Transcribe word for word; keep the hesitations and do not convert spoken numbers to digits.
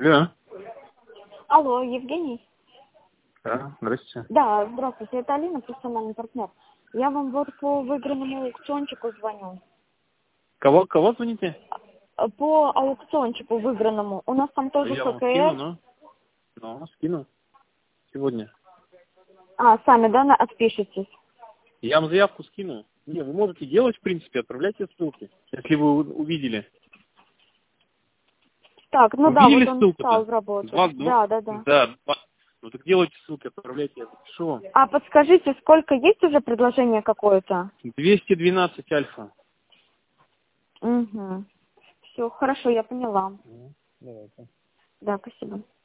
Алло. Алло, Евгений? Да, здрасте. Да, здравствуйте, это Алина, персональный партнер. Я вам вот по выигранному аукциончику звоню. Кого, кого звоните? По аукциончику выигранному. У нас там тоже Я вам скину, ФКС. но... Ну, скину. Сегодня. А, сами, да, на- отпишитесь? Я вам заявку скину. Не, вы можете делать, в принципе, отправляйте ссылки, если вы у- увидели. Так, ну да, вот Увидели он стал ссылку-то? работать. Два, два, Да, да, да. да, два. Ну так делайте ссылки, отправляйте, я запишу вам. А подскажите, сколько есть уже предложение какое-то? двести двенадцать альфа. Угу. Все, хорошо, я поняла. Ну, давайте. Да, спасибо.